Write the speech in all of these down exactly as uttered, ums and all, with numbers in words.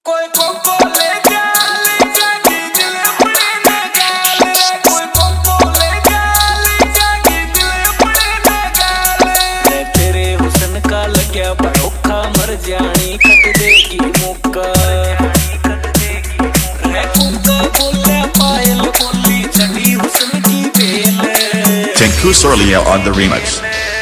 कोई कोको ले जा ले जाके दिल अपने न गाले कोई कोको ले जा ले जाके दिल अपने न गाले तेरे हुस्न का लग्या भरोखा मर जानी खट देगी मुक्का मैं कुक्का बोला पायल बोली चढ़ी हुस्न की बेल Tengku Sorlia on the remix.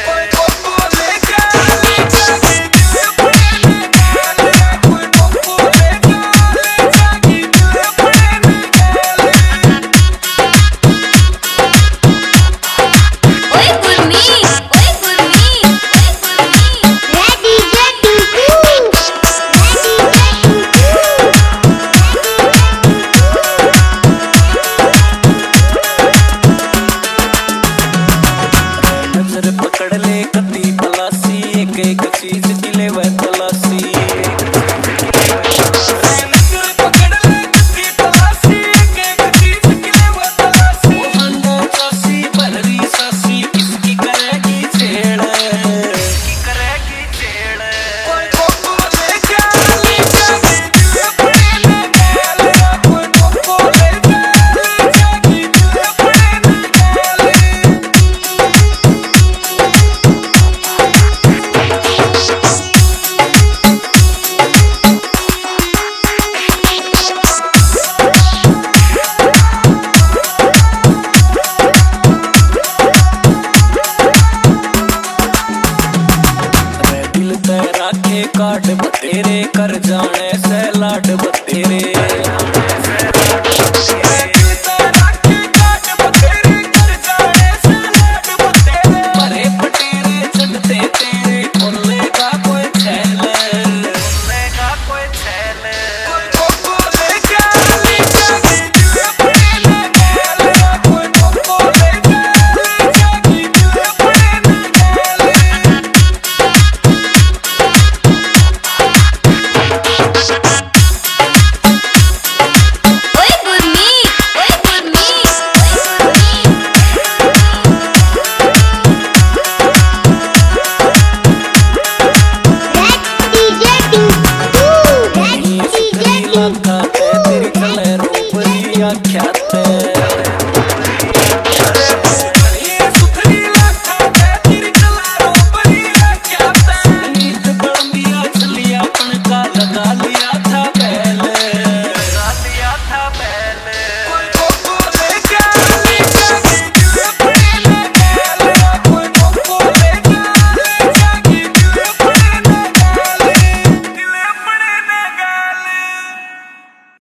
पकड़ ले कती तलाशी एक एक चीज की ले वह तलाशी पकड़ ले कती तलाशी एक एक चीज की ले वह तलाशी अंडा चासी बलरी सासी किसकी करेगी छेड़ किसकी करेगी छेड़ कोई कोको ले जा ले जाके दिल अपने न गाले कोई कोको ले जा ले जाके दिल अपने न गाले दिल तेरा के काट बतेरे कर जाने से लाड बतेरे।